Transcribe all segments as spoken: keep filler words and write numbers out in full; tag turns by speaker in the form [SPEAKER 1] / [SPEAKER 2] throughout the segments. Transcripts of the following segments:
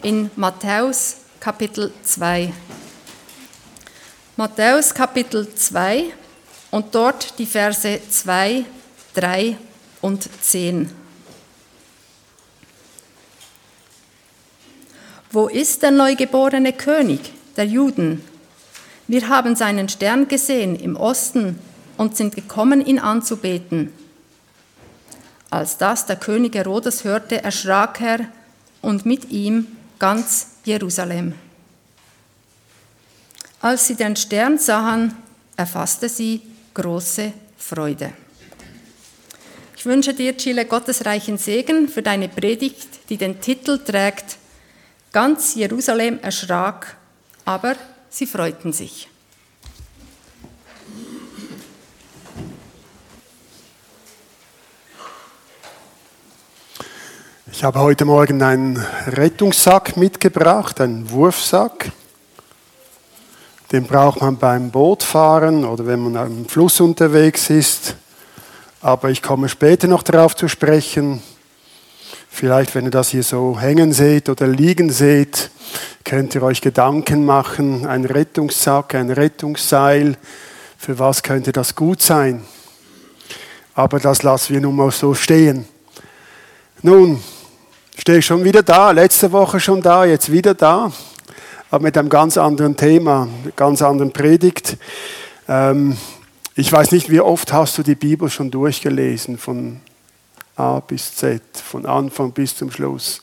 [SPEAKER 1] in Matthäus Kapitel zwei. Matthäus Kapitel zwei und dort die Verse zwei, drei und zehn. Wo ist der neugeborene König der Juden? Wir haben seinen Stern gesehen im Osten und sind gekommen, ihn anzubeten. Als das der König Herodes hörte, erschrak er und mit ihm ganz Jerusalem. Als sie den Stern sahen, erfasste sie große Freude. Ich wünsche dir, Chile, Gottes reichen Segen für deine Predigt, die den Titel trägt: Ganz Jerusalem erschrak, aber sie freuten sich.
[SPEAKER 2] Ich habe heute Morgen einen Rettungssack mitgebracht, einen Wurfsack. Den braucht man beim Bootfahren oder wenn man am Fluss unterwegs ist. Aber ich komme später noch darauf zu sprechen. Vielleicht, wenn ihr das hier so hängen seht oder liegen seht, könnt ihr euch Gedanken machen. Ein Rettungssack, ein Rettungsseil. Für was könnte das gut sein? Aber das lassen wir nun mal so stehen. Nun, stehe ich schon wieder da, letzte Woche schon da, jetzt wieder da, aber mit einem ganz anderen Thema, einer ganz anderen Predigt. Ähm, ich weiß nicht, wie oft hast du die Bibel schon durchgelesen, von A bis Z, von Anfang bis zum Schluss.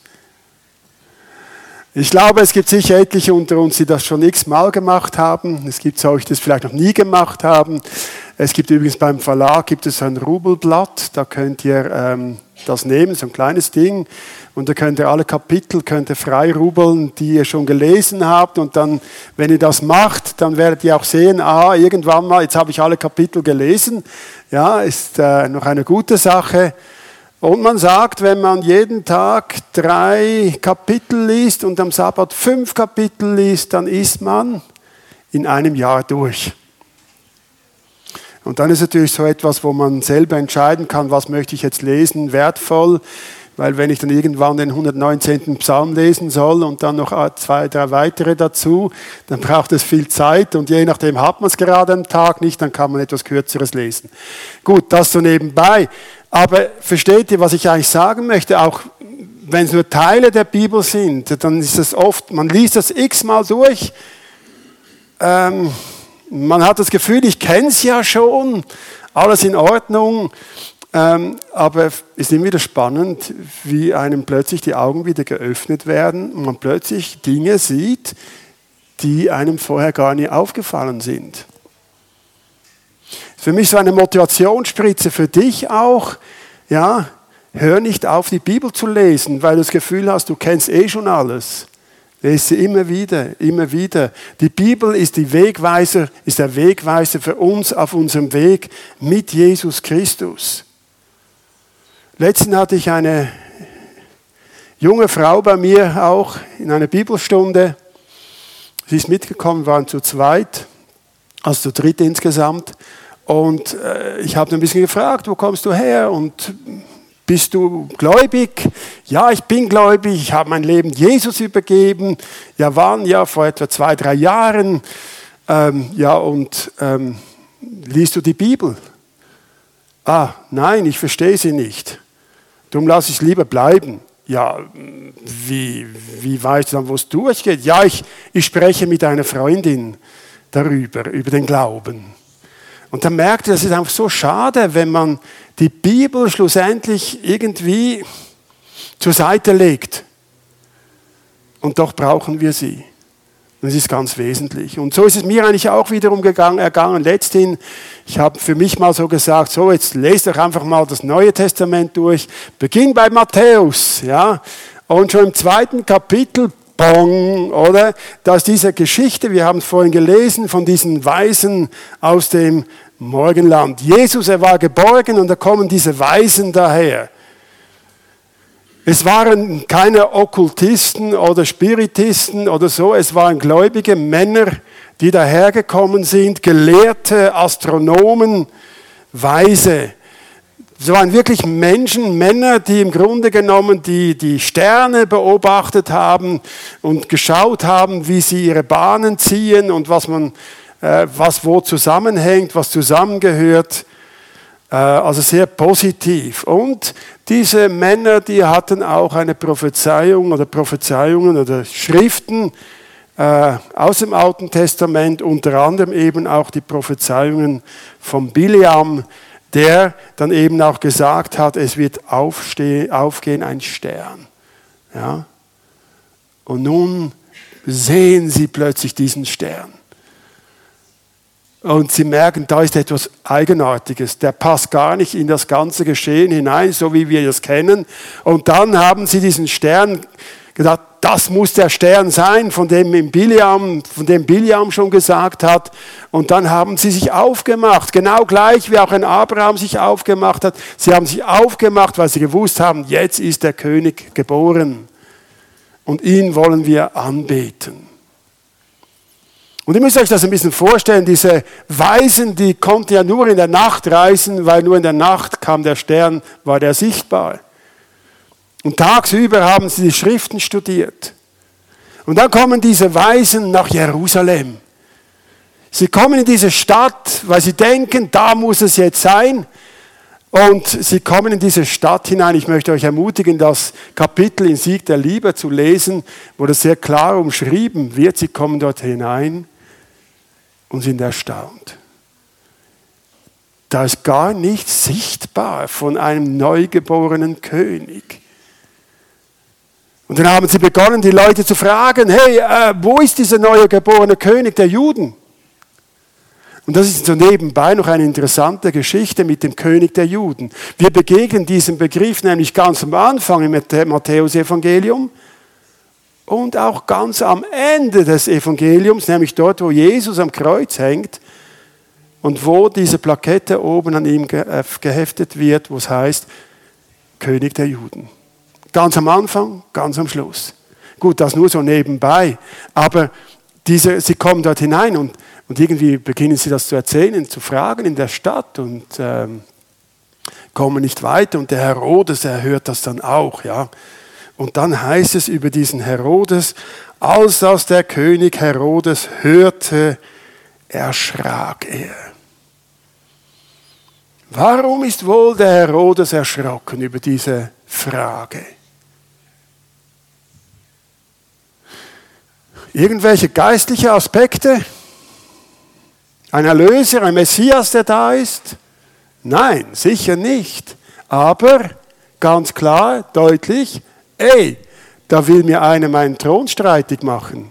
[SPEAKER 2] Ich glaube, es gibt sicher etliche unter uns, die das schon x-mal gemacht haben. Es gibt solche, die das vielleicht noch nie gemacht haben. Es gibt übrigens beim Verlag gibt es ein Rubelblatt, da könnt ihr ähm, das nehmen, so ein kleines Ding. Und da könnt ihr alle Kapitel könnt ihr frei rubeln, die ihr schon gelesen habt. Und dann, wenn ihr das macht, dann werdet ihr auch sehen, ah, irgendwann mal, jetzt habe ich alle Kapitel gelesen. Ja, ist äh, noch eine gute Sache. Und man sagt, wenn man jeden Tag drei Kapitel liest und am Sabbat fünf Kapitel liest, dann ist man in einem Jahr durch. Und dann ist natürlich so etwas, wo man selber entscheiden kann, was möchte ich jetzt lesen, wertvoll. Weil wenn ich dann irgendwann den hundertneunzehnten Psalm lesen soll und dann noch zwei, drei weitere dazu, dann braucht es viel Zeit und je nachdem hat man es gerade am Tag nicht, dann kann man etwas Kürzeres lesen. Gut, das so nebenbei. Aber versteht ihr, was ich eigentlich sagen möchte? Auch wenn es nur Teile der Bibel sind, dann ist es oft, man liest das x-mal durch, ähm, man hat das Gefühl, ich kenne es ja schon, alles in Ordnung. Ähm, aber es ist immer wieder spannend, wie einem plötzlich die Augen wieder geöffnet werden und man plötzlich Dinge sieht, die einem vorher gar nicht aufgefallen sind. Für mich so eine Motivationsspritze für dich auch, ja, hör nicht auf, die Bibel zu lesen, weil du das Gefühl hast, du kennst eh schon alles. Lese sie immer wieder, immer wieder. Die Bibel ist, die Wegweiser, ist der Wegweiser für uns auf unserem Weg mit Jesus Christus. Letztens hatte ich eine junge Frau bei mir auch in einer Bibelstunde. Sie ist mitgekommen, wir waren zu zweit, also zu dritt insgesamt. Und äh, ich habe ein bisschen gefragt, wo kommst du her und bist du gläubig? Ja, ich bin gläubig, ich habe mein Leben Jesus übergeben. Ja, wann? Ja, vor etwa zwei, drei Jahren. Ähm, ja, und ähm, liest du die Bibel? Ah, nein, ich verstehe sie nicht. Darum lasse ich es lieber bleiben. Ja, wie, wie weißt du dann, wo es durchgeht? Ja, ich, ich spreche mit einer Freundin darüber, über den Glauben. Und dann merkt ihr, das ist einfach so schade, wenn man die Bibel schlussendlich irgendwie zur Seite legt. Und doch brauchen wir sie. Das ist ganz wesentlich. Und so ist es mir eigentlich auch wiederum gegangen, ergangen. Letzthin, ich habe für mich mal so gesagt, so jetzt lest doch einfach mal das Neue Testament durch. Beginn bei Matthäus, ja. Und schon im zweiten Kapitel, bong, oder? Da ist diese Geschichte, wir haben es vorhin gelesen, von diesen Weisen aus dem Morgenland. Jesus, er war geborgen und da kommen diese Weisen daher. Es waren keine Okkultisten oder Spiritisten oder so, es waren gläubige Männer, die dahergekommen sind, Gelehrte, Astronomen, Weise. Es waren wirklich Menschen, Männer, die im Grunde genommen die, die Sterne beobachtet haben und geschaut haben, wie sie ihre Bahnen ziehen und was man, äh, was wo zusammenhängt, was zusammengehört. Äh, also sehr positiv. Und diese Männer, die hatten auch eine Prophezeiung oder Prophezeiungen oder Schriften äh, aus dem Alten Testament, unter anderem eben auch die Prophezeiungen von Bileam, der dann eben auch gesagt hat, es wird aufstehen, aufgehen ein Stern. Ja? Und nun sehen sie plötzlich diesen Stern. Und sie merken, da ist etwas Eigenartiges. Der passt gar nicht in das ganze Geschehen hinein, so wie wir das kennen. Und dann haben sie diesen Stern gedacht, das muss der Stern sein, von dem Bileam, von dem Bileam schon gesagt hat. Und dann haben sie sich aufgemacht, genau gleich wie auch ein Abraham sich aufgemacht hat. Sie haben sich aufgemacht, weil sie gewusst haben, jetzt ist der König geboren. Und ihn wollen wir anbeten. Und ihr müsst euch das ein bisschen vorstellen, diese Weisen, die konnten ja nur in der Nacht reisen, weil nur in der Nacht kam der Stern, war der sichtbar. Und tagsüber haben sie die Schriften studiert. Und dann kommen diese Weisen nach Jerusalem. Sie kommen in diese Stadt, weil sie denken, da muss es jetzt sein. Und sie kommen in diese Stadt hinein. Ich möchte euch ermutigen, das Kapitel in Sieg der Liebe zu lesen, wo das sehr klar umschrieben wird. Sie kommen dort hinein und sind erstaunt. Da ist gar nichts sichtbar von einem neugeborenen König. Und dann haben sie begonnen, die Leute zu fragen, hey, äh, wo ist dieser neue geborene König der Juden? Und das ist so nebenbei noch eine interessante Geschichte mit dem König der Juden. Wir begegnen diesem Begriff nämlich ganz am Anfang im Matthäus-Evangelium und auch ganz am Ende des Evangeliums, nämlich dort, wo Jesus am Kreuz hängt und wo diese Plakette oben an ihm geheftet wird, wo es heißt, König der Juden. Ganz am Anfang, ganz am Schluss. Gut, das nur so nebenbei. Aber diese, sie kommen dort hinein und, und irgendwie beginnen sie das zu erzählen, zu fragen in der Stadt und ähm, kommen nicht weiter. Und der Herodes, er hört das dann auch. Ja. Und dann heißt es über diesen Herodes, als das der König Herodes hörte, erschrak er. Warum ist wohl der Herodes erschrocken über diese Frage? Irgendwelche geistliche Aspekte? Ein Erlöser, ein Messias, der da ist? Nein, sicher nicht. Aber ganz klar, deutlich, ey, da will mir einer meinen Thron streitig machen.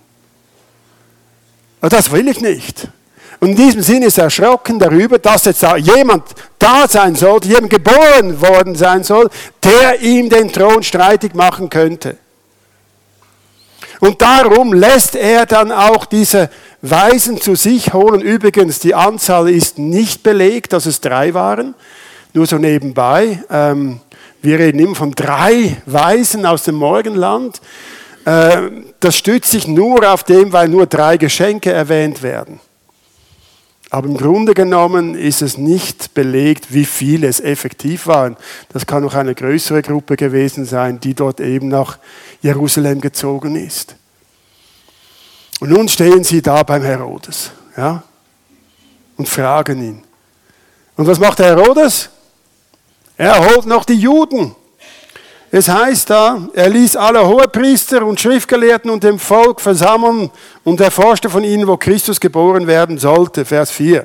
[SPEAKER 2] Das will ich nicht. Und in diesem Sinne ist er erschrocken darüber, dass jetzt da jemand da sein sollte, jemand geboren worden sein soll, der ihm den Thron streitig machen könnte. Und darum lässt er dann auch diese Weisen zu sich holen. Übrigens, die Anzahl ist nicht belegt, dass es drei waren. Nur so nebenbei. Ähm, wir reden immer von drei Weisen aus dem Morgenland. Äh, das stützt sich nur auf dem, weil nur drei Geschenke erwähnt werden. Aber im Grunde genommen ist es nicht belegt, wie viele es effektiv waren. Das kann auch eine größere Gruppe gewesen sein, die dort eben nach Jerusalem gezogen ist. Und nun stehen sie da beim Herodes, ja, und fragen ihn. Und was macht der Herodes? Er holt noch die Juden. Es heißt da, er ließ alle Hohepriester und Schriftgelehrten und dem Volk versammeln und erforschte von ihnen, wo Christus geboren werden sollte. Vers vier.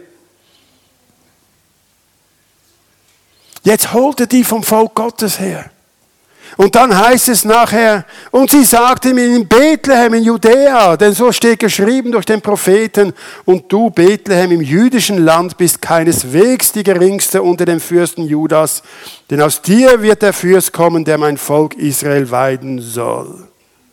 [SPEAKER 2] Jetzt holt er die vom Volk Gottes her. Und dann heißt es nachher, und sie sagte ihm in Bethlehem in Judäa, denn so steht geschrieben durch den Propheten, und du, Bethlehem, im jüdischen Land bist keineswegs die geringste unter den Fürsten Judas, denn aus dir wird der Fürst kommen, der mein Volk Israel weiden soll.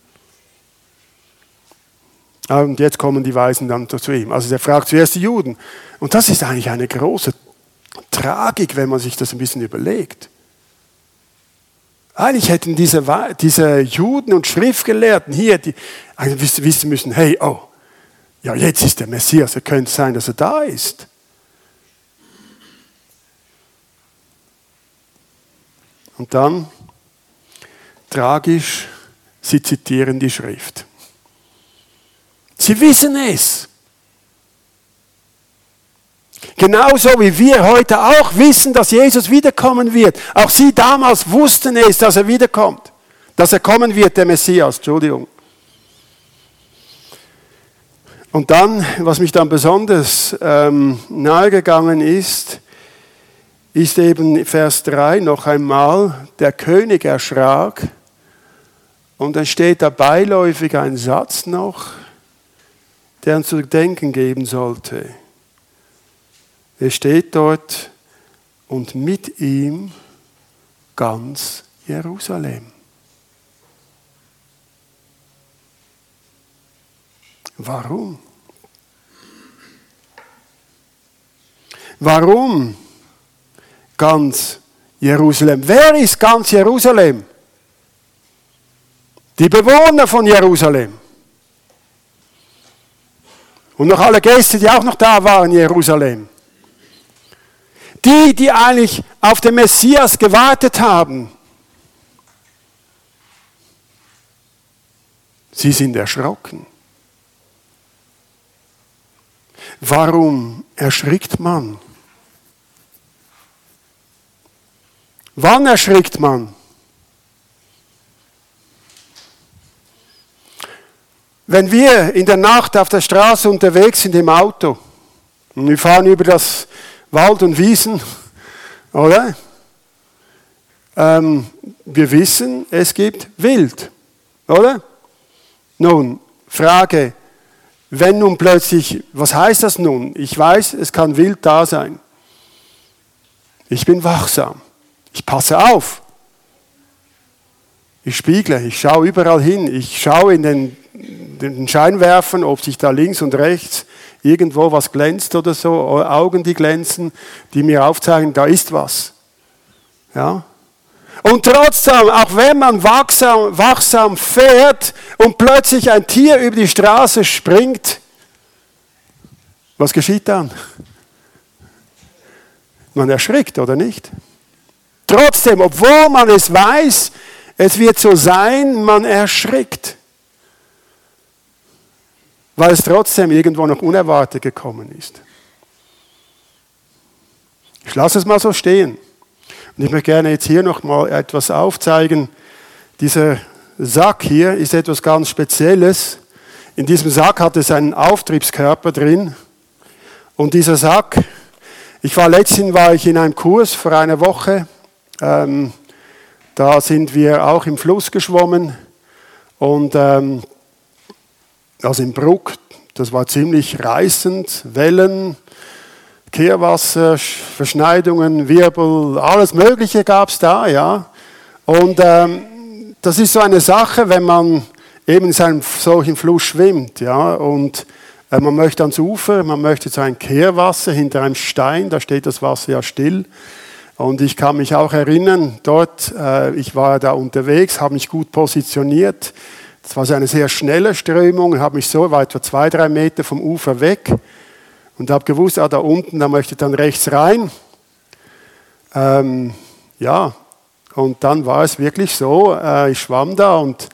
[SPEAKER 2] Und jetzt kommen die Weisen dann zu ihm. Also er fragt zuerst die Juden. Und das ist eigentlich eine große Tragik, wenn man sich das ein bisschen überlegt. Eigentlich hätten diese, diese Juden und Schriftgelehrten hier die, eigentlich wissen müssen, hey, oh, ja, jetzt ist der Messias, es könnte sein, dass er da ist. Und dann, tragisch, sie zitieren die Schrift. Sie wissen es. Genauso wie wir heute auch wissen, dass Jesus wiederkommen wird. Auch sie damals wussten es, dass er wiederkommt. Dass er kommen wird, der Messias. Entschuldigung. Und dann, was mich dann besonders ähm, nahegegangen ist, ist eben Vers drei noch einmal, der König erschrak. Und dann steht da beiläufig ein Satz noch, der uns zu denken geben sollte. Es steht dort, und mit ihm ganz Jerusalem. Warum? Warum ganz Jerusalem? Wer ist ganz Jerusalem? Die Bewohner von Jerusalem. Und noch alle Gäste, die auch noch da waren in Jerusalem. Die, die eigentlich auf den Messias gewartet haben. Sie sind erschrocken. Warum erschrickt man? Wann erschrickt man? Wenn wir in der Nacht auf der Straße unterwegs sind im Auto und wir fahren über das Wald und Wiesen, oder? Ähm, wir wissen, es gibt Wild, oder? Nun, Frage, wenn nun plötzlich, was heißt das nun? Ich weiß, es kann Wild da sein. Ich bin wachsam. Ich passe auf. Ich spiegle, ich schaue überall hin. Ich schaue in den, den Scheinwerfern, ob sich da links und rechts irgendwo was glänzt oder so. Augen, die glänzen, die mir aufzeigen, da ist was. Ja? Und trotzdem, auch wenn man wachsam, wachsam fährt und plötzlich ein Tier über die Straße springt, was geschieht dann? Man erschrickt, oder nicht? Trotzdem, obwohl man es weiß, es wird so sein, man erschrickt. Weil es trotzdem irgendwo noch unerwartet gekommen ist. Ich lasse es mal so stehen. Und ich möchte gerne jetzt hier noch mal etwas aufzeigen. Dieser Sack hier ist etwas ganz Spezielles. In diesem Sack hat es einen Auftriebskörper drin. Und dieser Sack, ich war letztens war ich in einem Kurs vor einer Woche. Ähm, da sind wir auch im Fluss geschwommen. Und ähm, also im Bruck, das war ziemlich reißend, Wellen, Kehrwasser, Verschneidungen, Wirbel, alles Mögliche gab es da, ja. Und ähm, das ist so eine Sache, wenn man eben in einem solchen Fluss schwimmt, ja, und äh, man möchte ans Ufer, man möchte zu einem Kehrwasser hinter einem Stein, da steht das Wasser ja still. Und ich kann mich auch erinnern, dort, äh, ich war da unterwegs, habe mich gut positioniert. Das war so eine sehr schnelle Strömung, habe mich so, war etwa zwei, drei Meter vom Ufer weg und habe gewusst, ah, da unten, da möchte ich dann rechts rein. Ähm, ja, und dann war es wirklich so, äh, ich schwamm da und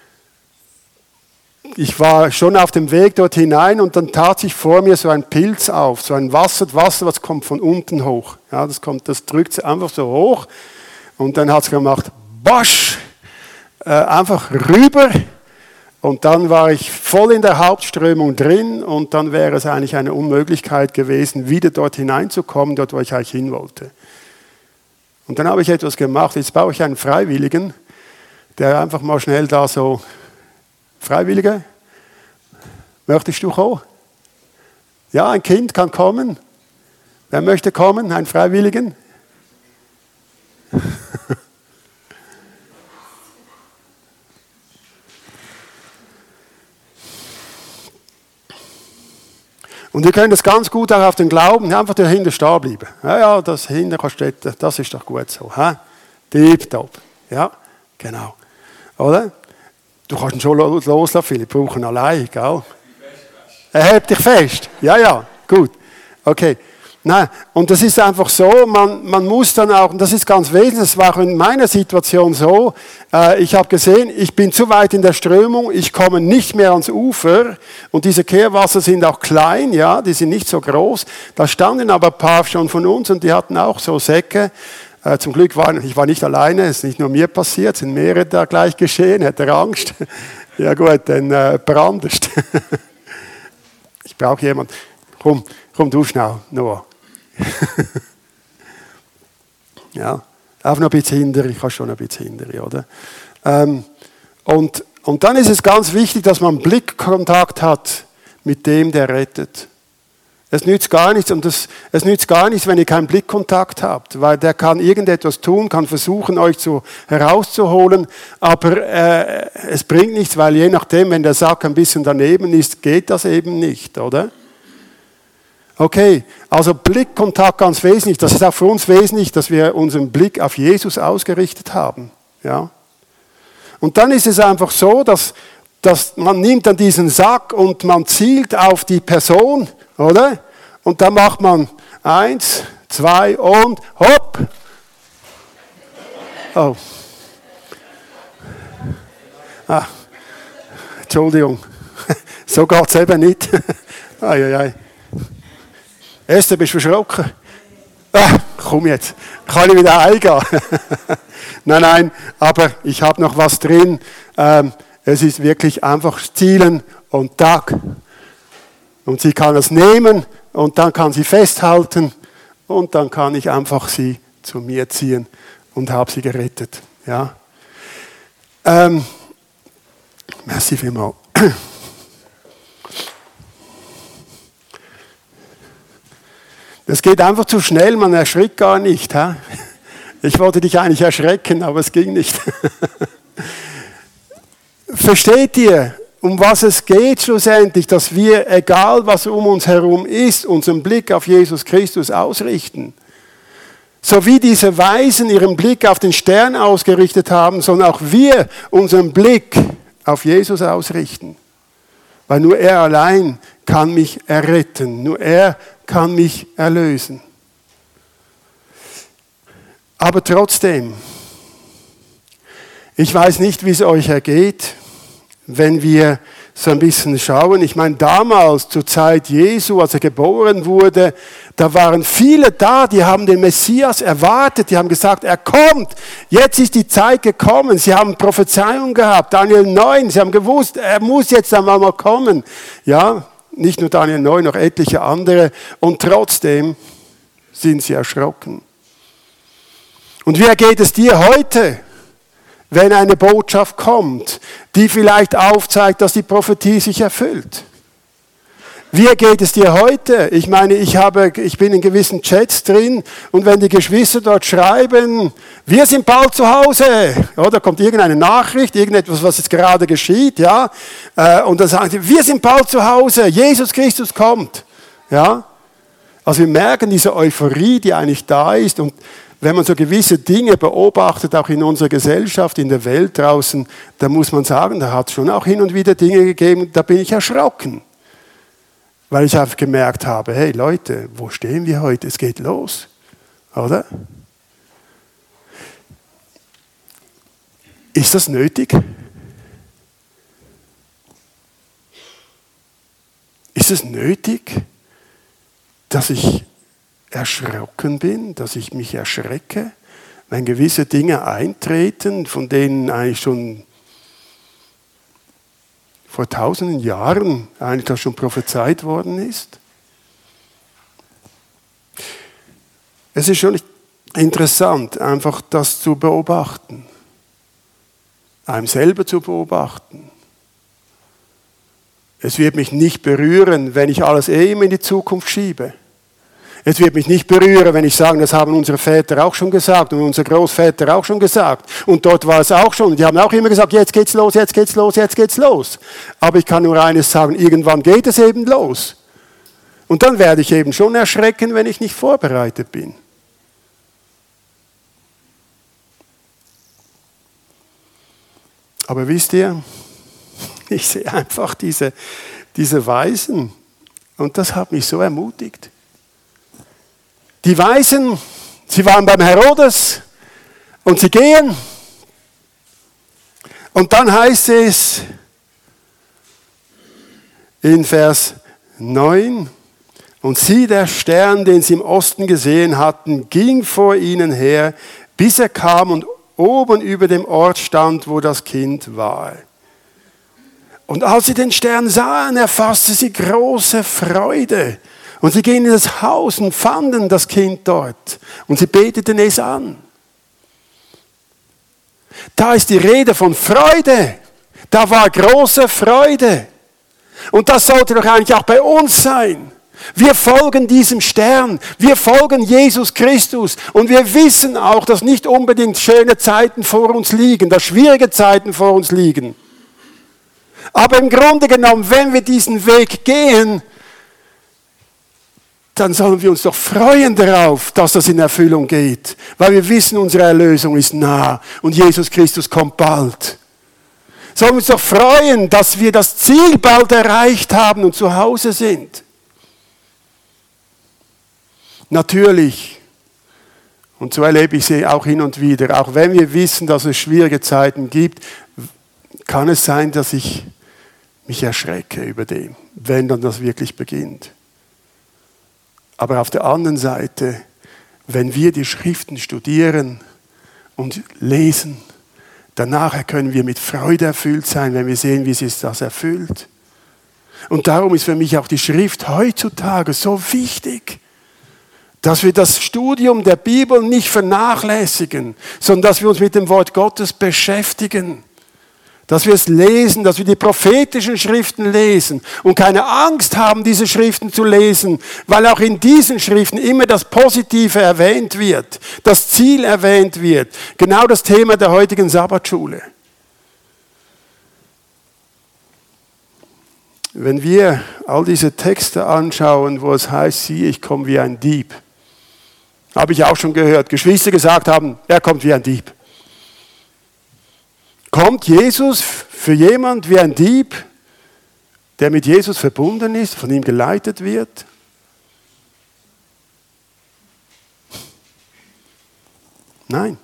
[SPEAKER 2] ich war schon auf dem Weg dort hinein und dann tat sich vor mir so ein Pilz auf, so ein Wasser, Wasser, was kommt von unten hoch. Ja, das kommt, das drückt sich einfach so hoch und dann hat es gemacht, bosch, äh, einfach rüber. Und dann war ich voll in der Hauptströmung drin und dann wäre es eigentlich eine Unmöglichkeit gewesen, wieder dort hineinzukommen, dort wo ich eigentlich hin wollte. Und dann habe ich etwas gemacht, jetzt brauche ich einen Freiwilligen, der einfach mal schnell da so, Freiwillige, möchtest du kommen? Ja, ein Kind kann kommen. Wer möchte kommen? Ein Freiwilligen? Und ihr könnt das ganz gut auch auf den Glauben, einfach dahinter stehen bleiben. Ja, ja, das hinter kannst du, das ist doch gut so. Tipptopp. Ja, genau. Oder? Du kannst ihn schon loslassen, viele brauchen allein, gell? Er hält dich fest. Ja, ja, gut. Okay. Nein, und das ist einfach so, man, man muss dann auch, und das ist ganz wesentlich, das war auch in meiner Situation so, äh, ich habe gesehen, ich bin zu weit in der Strömung, ich komme nicht mehr ans Ufer und diese Kehrwasser sind auch klein, ja, die sind nicht so groß. Da standen aber ein paar schon von uns und die hatten auch so Säcke. Äh, zum Glück war ich war nicht alleine, es ist nicht nur mir passiert, es sind mehrere da gleich geschehen, hätte Angst. Ja gut, dann äh, brandest. Ich brauche jemanden. Komm, komm du schnell, Noah. Ja, auch noch ein bisschen hinter, ich kann schon ein bisschen hinter, oder? Ähm, und, und dann ist es ganz wichtig, dass man Blickkontakt hat mit dem, der rettet. Es nützt gar nichts, und das, es nützt gar nichts, wenn ihr keinen Blickkontakt habt, weil der kann irgendetwas tun, kann versuchen, euch zu, herauszuholen, aber äh, es bringt nichts, weil je nachdem, wenn der Sack ein bisschen daneben ist, geht das eben nicht, oder? Okay, also Blickkontakt ganz wesentlich. Das ist auch für uns wesentlich, dass wir unseren Blick auf Jesus ausgerichtet haben. Ja. Und dann ist es einfach so, dass, dass man nimmt dann diesen Sack und man zielt auf die Person, oder? Und dann macht man eins, zwei und hopp. Oh. Ah. Entschuldigung. So geht es eben nicht. Ai, ai, ai. Esther, bist du verschrocken? Ah, komm jetzt, kann ich wieder eingehen? Nein, nein, aber ich habe noch was drin. Ähm, es ist wirklich einfach zielen und tack. Und sie kann es nehmen und dann kann sie festhalten und dann kann ich einfach sie zu mir ziehen und habe sie gerettet. Ja. Ähm, merci vielmals. Das geht einfach zu schnell, man erschrickt gar nicht. He? Ich wollte dich eigentlich erschrecken, aber es ging nicht. Versteht ihr, um was es geht schlussendlich, dass wir, egal was um uns herum ist, unseren Blick auf Jesus Christus ausrichten? So wie diese Weisen ihren Blick auf den Stern ausgerichtet haben, sollen auch wir unseren Blick auf Jesus ausrichten. Weil nur er allein kann mich erretten, nur er kann mich erlösen. Aber trotzdem, ich weiß nicht, wie es euch ergeht, wenn wir so ein bisschen schauen. Ich meine, damals, zur Zeit Jesu, als er geboren wurde, da waren viele da, die haben den Messias erwartet, die haben gesagt, er kommt, jetzt ist die Zeit gekommen. Sie haben Prophezeiung gehabt, Daniel neun, sie haben gewusst, er muss jetzt einmal mal kommen. Ja, nicht nur Daniel neun, noch etliche andere. Und trotzdem sind sie erschrocken. Und wie ergeht es dir heute, wenn eine Botschaft kommt, die vielleicht aufzeigt, dass die Prophetie sich erfüllt? Wie geht es dir heute? Ich meine, ich, habe, ich bin in gewissen Chats drin und wenn die Geschwister dort schreiben, wir sind bald zu Hause, oder kommt irgendeine Nachricht, irgendetwas, was jetzt gerade geschieht, ja, und dann sagen sie, wir sind bald zu Hause, Jesus Christus kommt, ja. Also wir merken diese Euphorie, die eigentlich da ist, und wenn man so gewisse Dinge beobachtet, auch in unserer Gesellschaft, in der Welt draußen, dann muss man sagen, da hat es schon auch hin und wieder Dinge gegeben, da bin ich erschrocken. Weil ich einfach gemerkt habe, hey Leute, wo stehen wir heute? Es geht los, oder? Ist das nötig? Ist es nötig, dass ich erschrocken bin, dass ich mich erschrecke, wenn gewisse Dinge eintreten, von denen eigentlich schon vor tausenden Jahren eigentlich das schon prophezeit worden ist? Es ist schon interessant, einfach das zu beobachten, einem selber zu beobachten. Es wird mich nicht berühren, wenn ich alles eh immer in die Zukunft schiebe. Es wird mich nicht berühren, wenn ich sage, das haben unsere Väter auch schon gesagt und unsere Großväter auch schon gesagt. Und dort war es auch schon. Die haben auch immer gesagt, jetzt geht's los, jetzt geht's los, jetzt geht's los. Aber ich kann nur eines sagen, irgendwann geht es eben los. Und dann werde ich eben schon erschrecken, wenn ich nicht vorbereitet bin. Aber wisst ihr, ich sehe einfach diese, diese Weisen und das hat mich so ermutigt. Die Weisen, sie waren beim Herodes und sie gehen. Und dann heißt es in Vers neun, und sieh, der Stern, den sie im Osten gesehen hatten, ging vor ihnen her, bis er kam und oben über dem Ort stand, wo das Kind war. Und als sie den Stern sahen, erfasste sie große Freude. Und sie gingen in das Haus und fanden das Kind dort. Und sie beteten es an. Da ist die Rede von Freude. Da war große Freude. Und das sollte doch eigentlich auch bei uns sein. Wir folgen diesem Stern, wir folgen Jesus Christus und wir wissen auch, dass nicht unbedingt schöne Zeiten vor uns liegen, dass schwierige Zeiten vor uns liegen. Aber im Grunde genommen, wenn wir diesen Weg gehen, dann sollen wir uns doch freuen darauf, dass das in Erfüllung geht, weil wir wissen, unsere Erlösung ist nah und Jesus Christus kommt bald. Sollen wir uns doch freuen, dass wir das Ziel bald erreicht haben und zu Hause sind. Natürlich, und so erlebe ich sie auch hin und wieder, auch wenn wir wissen, dass es schwierige Zeiten gibt, kann es sein, dass ich mich erschrecke über dem, wenn dann das wirklich beginnt. Aber auf der anderen Seite, wenn wir die Schriften studieren und lesen, danach können wir mit Freude erfüllt sein, wenn wir sehen, wie sie das erfüllt. Und darum ist für mich auch die Schrift heutzutage so wichtig, dass wir das Studium der Bibel nicht vernachlässigen, sondern dass wir uns mit dem Wort Gottes beschäftigen. Dass wir es lesen, dass wir die prophetischen Schriften lesen und keine Angst haben, diese Schriften zu lesen, weil auch in diesen Schriften immer das Positive erwähnt wird, das Ziel erwähnt wird. Genau das Thema der heutigen Sabbatschule. Wenn wir all diese Texte anschauen, wo es heißt, siehe, ich komme wie ein Dieb, habe ich auch schon gehört, Geschwister gesagt haben, er kommt wie ein Dieb. Kommt Jesus für jemand wie ein Dieb, der mit Jesus verbunden ist, von ihm geleitet wird? Nein.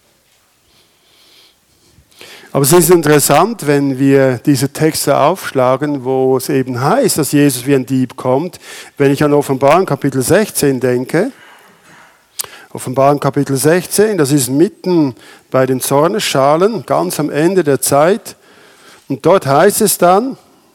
[SPEAKER 2] Aber es ist interessant, wenn wir diese Texte aufschlagen, wo es eben heißt, dass Jesus wie ein Dieb kommt. Wenn ich an Offenbarung Kapitel sechzehn denke, Offenbarung Kapitel sechzehn, das ist mitten bei den Zornesschalen, ganz am Ende der Zeit. Und dort heißt es dann,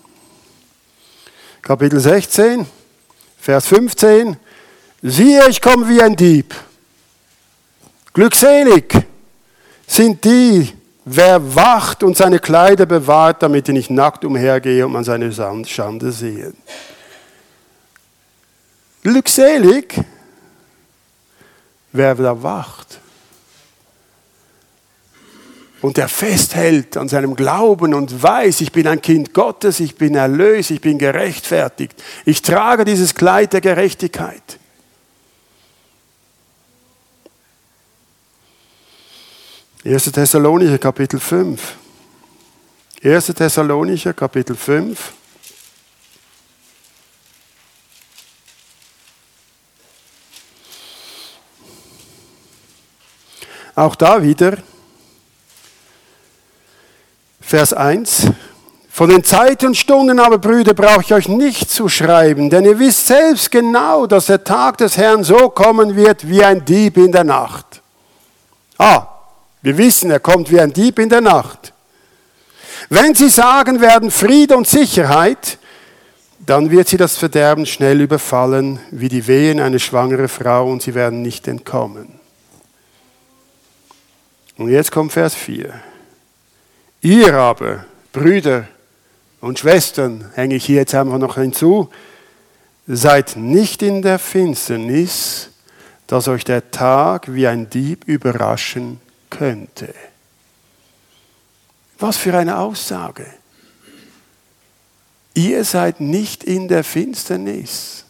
[SPEAKER 2] Kapitel sechzehn, Vers fünfzehn, siehe, ich komme wie ein Dieb. Glückselig sind die, wer wacht und seine Kleider bewahrt, damit er nicht nackt umhergehe und man seine Schande sehe. Glückselig, wer da wacht und der festhält an seinem Glauben und weiß, ich bin ein Kind Gottes, ich bin erlöst, ich bin gerechtfertigt. Ich trage dieses Kleid der Gerechtigkeit. erster Thessalonicher Kapitel fünf. erster Thessalonicher Kapitel fünf. Auch da wieder, Vers eins. Von den Zeiten und Stunden aber, Brüder, brauche ich euch nicht zu schreiben, denn ihr wisst selbst genau, dass der Tag des Herrn so kommen wird wie ein Dieb in der Nacht. Ah, wir wissen, er kommt wie ein Dieb in der Nacht. Wenn sie sagen werden Friede und Sicherheit, dann wird sie das Verderben schnell überfallen, wie die Wehen einer schwangeren Frau, und sie werden nicht entkommen. Und jetzt kommt Vers vier. Ihr aber, Brüder und Schwestern, hänge ich hier jetzt einfach noch hinzu, seid nicht in der Finsternis, dass euch der Tag wie ein Dieb überraschen könnte. Was für eine Aussage. Ihr seid nicht in der Finsternis,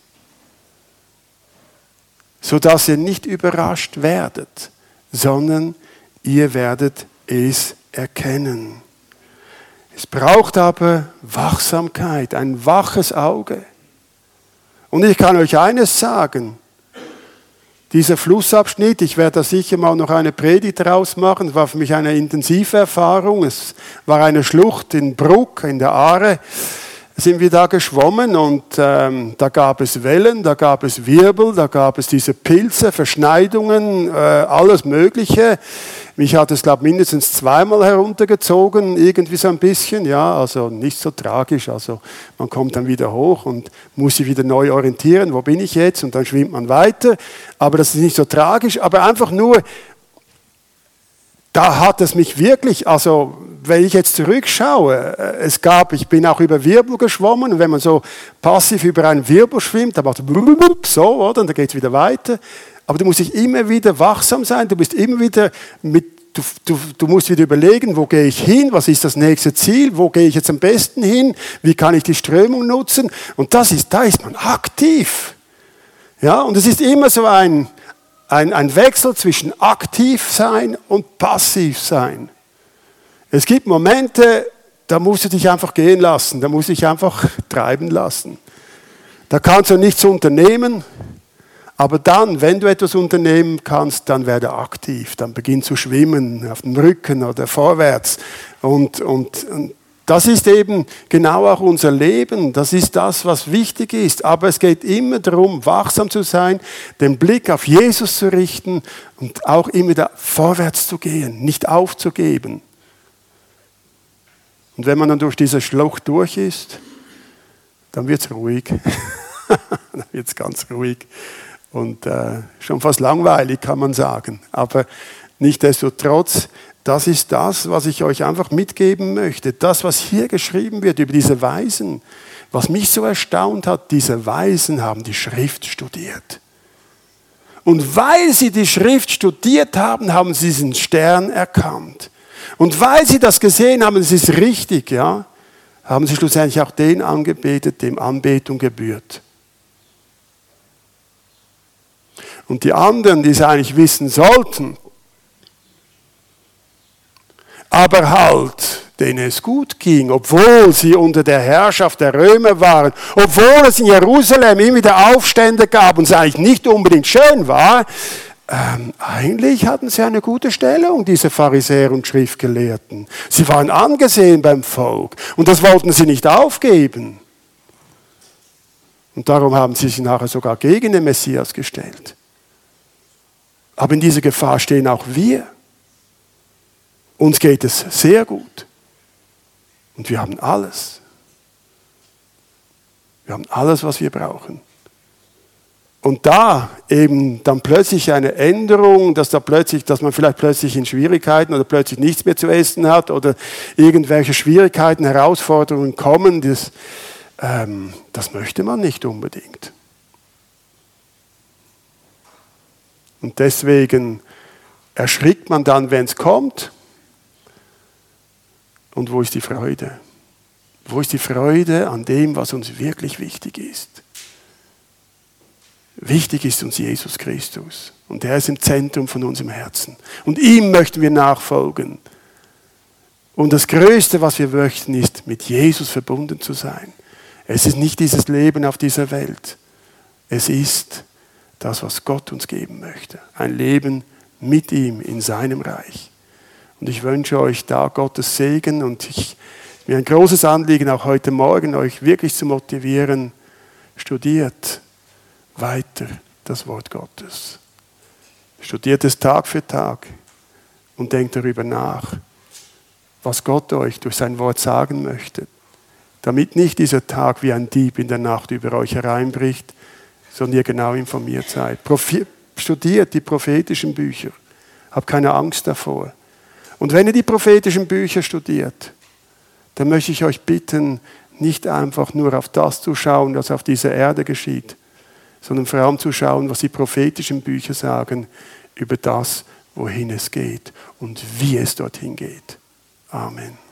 [SPEAKER 2] sodass ihr nicht überrascht werdet, sondern ihr werdet es erkennen. Es braucht aber Wachsamkeit, ein waches Auge. Und ich kann euch eines sagen, dieser Flussabschnitt, ich werde da sicher mal noch eine Predigt draus machen, es war für mich eine intensive Erfahrung. Es war eine Schlucht in Bruck, in der Aare, sind wir da geschwommen und ähm, da gab es Wellen, da gab es Wirbel, da gab es diese Pilze, Verschneidungen, äh, alles Mögliche. Mich hat es, glaube ich, mindestens zweimal heruntergezogen, irgendwie so ein bisschen, ja, also nicht so tragisch, also man kommt dann wieder hoch und muss sich wieder neu orientieren, wo bin ich jetzt, und dann schwimmt man weiter, aber das ist nicht so tragisch, aber einfach nur, da hat es mich wirklich, also wenn ich jetzt zurückschaue, es gab, ich bin auch über Wirbel geschwommen und wenn man so passiv über einen Wirbel schwimmt, da macht es so, oder? Und dann geht es wieder weiter. Aber du musst dich immer wieder wachsam sein, du bist immer wieder mit, du, du, du musst wieder überlegen, wo gehe ich hin, was ist das nächste Ziel, wo gehe ich jetzt am besten hin, wie kann ich die Strömung nutzen? Und das ist, da ist man aktiv. Ja, und es ist immer so ein, ein, ein Wechsel zwischen aktiv sein und passiv sein. Es gibt Momente, da musst du dich einfach gehen lassen, da musst du dich einfach treiben lassen. Da kannst du nichts unternehmen, aber dann, wenn du etwas unternehmen kannst, dann werde aktiv, dann beginn zu schwimmen, auf dem Rücken oder vorwärts. Und, und, und das ist eben genau auch unser Leben, das ist das, was wichtig ist. Aber es geht immer darum, wachsam zu sein, den Blick auf Jesus zu richten und auch immer da vorwärts zu gehen, nicht aufzugeben. Und wenn man dann durch diese Schlucht durch ist, dann wird es ruhig. Dann wird es ganz ruhig. Und äh, schon fast langweilig, kann man sagen. Aber nichtsdestotrotz, das ist das, was ich euch einfach mitgeben möchte. Das, was hier geschrieben wird über diese Weisen. Was mich so erstaunt hat, diese Weisen haben die Schrift studiert. Und weil sie die Schrift studiert haben, haben sie diesen Stern erkannt. Und weil sie das gesehen haben, es ist richtig, ja, haben sie schlussendlich auch den angebetet, dem Anbetung gebührt. Und die anderen, die es eigentlich wissen sollten, aber halt, denen es gut ging, obwohl sie unter der Herrschaft der Römer waren, obwohl es in Jerusalem immer wieder Aufstände gab und es eigentlich nicht unbedingt schön war, Ähm, eigentlich hatten sie eine gute Stellung, diese Pharisäer und Schriftgelehrten. Sie waren angesehen beim Volk und das wollten sie nicht aufgeben. Und darum haben sie sich nachher sogar gegen den Messias gestellt. Aber in dieser Gefahr stehen auch wir. Uns geht es sehr gut. Und wir haben alles. Wir haben alles, was wir brauchen. Und da eben dann plötzlich eine Änderung, dass da plötzlich, dass man vielleicht plötzlich in Schwierigkeiten oder plötzlich nichts mehr zu essen hat oder irgendwelche Schwierigkeiten, Herausforderungen kommen, das, ähm, das möchte man nicht unbedingt. Und deswegen erschrickt man dann, wenn es kommt. Und wo ist die Freude? Wo ist die Freude an dem, was uns wirklich wichtig ist? Wichtig ist uns Jesus Christus. Und er ist im Zentrum von unserem Herzen. Und ihm möchten wir nachfolgen. Und das Größte, was wir möchten, ist, mit Jesus verbunden zu sein. Es ist nicht dieses Leben auf dieser Welt. Es ist das, was Gott uns geben möchte. Ein Leben mit ihm in seinem Reich. Und ich wünsche euch da Gottes Segen. Und ich, mir ein großes Anliegen, auch heute Morgen, euch wirklich zu motivieren, studiert weiter das Wort Gottes. Studiert es Tag für Tag und denkt darüber nach, was Gott euch durch sein Wort sagen möchte, damit nicht dieser Tag wie ein Dieb in der Nacht über euch hereinbricht, sondern ihr genau informiert seid. Profi- studiert die prophetischen Bücher. Habt keine Angst davor. Und wenn ihr die prophetischen Bücher studiert, dann möchte ich euch bitten, nicht einfach nur auf das zu schauen, was auf dieser Erde geschieht, sondern vor allem zu schauen, was die prophetischen Bücher sagen über das, wohin es geht und wie es dorthin geht. Amen.